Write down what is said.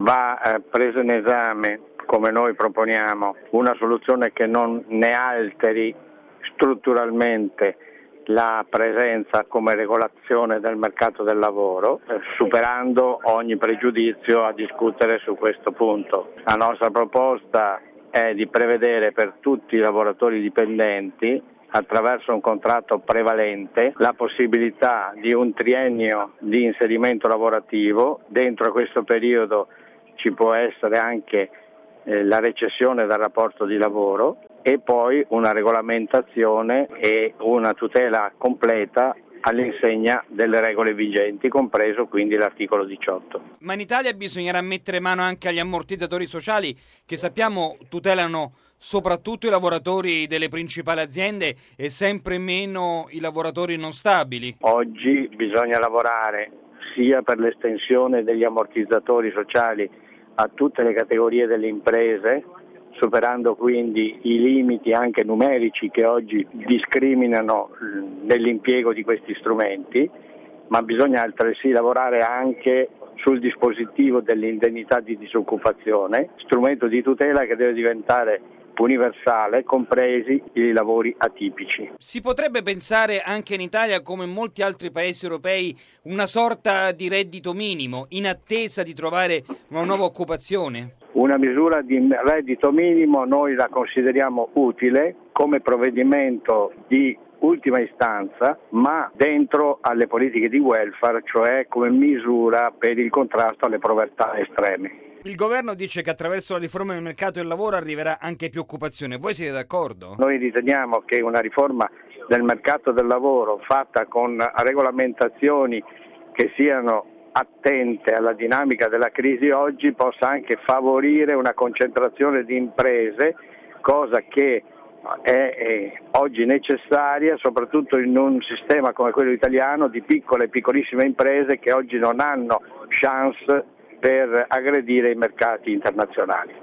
va preso in esame, come noi proponiamo, una soluzione che non ne alteri strutturalmente la presenza come regolazione del mercato del lavoro, superando ogni pregiudizio a discutere su questo punto. La nostra proposta è di prevedere per tutti i lavoratori dipendenti, attraverso un contratto prevalente, la possibilità di un triennio di inserimento lavorativo. Dentro questo periodo ci può essere anche la recessione dal rapporto di lavoro e poi una regolamentazione e una tutela completa all'insegna delle regole vigenti, compreso quindi l'articolo 18. Ma in Italia bisognerà mettere mano anche agli ammortizzatori sociali che sappiamo tutelano soprattutto i lavoratori delle principali aziende e sempre meno i lavoratori non stabili. Oggi bisogna lavorare sia per l'estensione degli ammortizzatori sociali a tutte le categorie delle imprese, superando quindi i limiti anche numerici che oggi discriminano nell'impiego di questi strumenti, ma bisogna altresì lavorare anche sul dispositivo dell'indennità di disoccupazione, strumento di tutela che deve diventare universale, compresi i lavori atipici. Si potrebbe pensare anche in Italia, come in molti altri paesi europei, una sorta di reddito minimo in attesa di trovare una nuova occupazione? Una misura di reddito minimo noi la consideriamo utile come provvedimento di ultima istanza, ma dentro alle politiche di welfare, cioè come misura per il contrasto alle povertà estreme. Il governo dice che attraverso la riforma del mercato del lavoro arriverà anche più occupazione. Voi siete d'accordo? Noi riteniamo che una riforma del mercato del lavoro fatta con regolamentazioni che siano attente alla dinamica della crisi oggi possa anche favorire una concentrazione di imprese, cosa che è oggi necessaria soprattutto in un sistema come quello italiano di piccole e piccolissime imprese che oggi non hanno chance per aggredire i mercati internazionali.